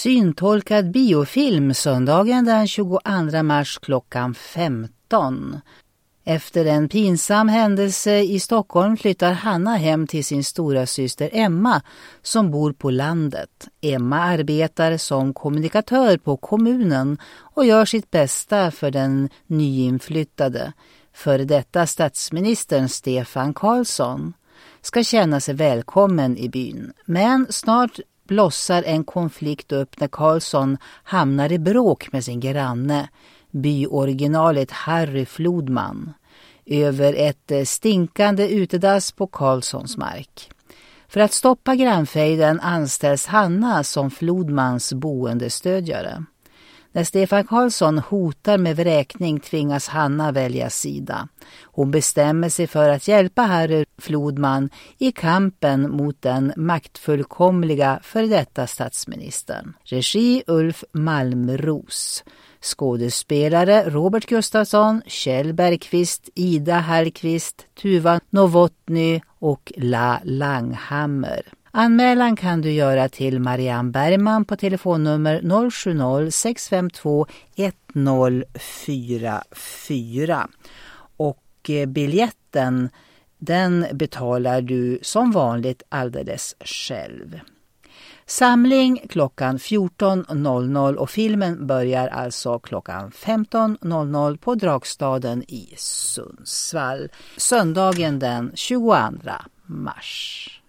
Syntolkad biofilm söndagen den 22 mars klockan 15. Efter en pinsam händelse i Stockholm flyttar Hanna hem till sin stora syster Emma som bor på landet. Emma arbetar som kommunikatör på kommunen och gör sitt bästa för den nyinflyttade. För detta statsministern Stefan Karlsson ska känna sig välkommen i byn. Men snart blossar en konflikt upp när Karlsson hamnar i bråk med sin granne, byoriginalet Harry Flodman, över ett stinkande utedass på Karlssons mark. För att stoppa grannfejden anställs Hanna som Flodmans boendestödjare. När Stefan Karlsson hotar med vräkning tvingas Hanna välja sida. Hon bestämmer sig för att hjälpa Harry Flodman i kampen mot den maktfullkomliga för detta statsministern. Regi Ulf Malmros. Skådespelare Robert Gustafsson, Kjell Bergqvist, Ida Hallqvist, Tuva Novotny och La Langhammer. Anmälan kan du göra till Marianne Bergman på telefonnummer 070-652-1044. Och biljetten, den betalar du som vanligt alldeles själv. Samling klockan 14.00 och filmen börjar alltså klockan 15.00 på Dragstaden i Sundsvall. Söndagen den 22 mars.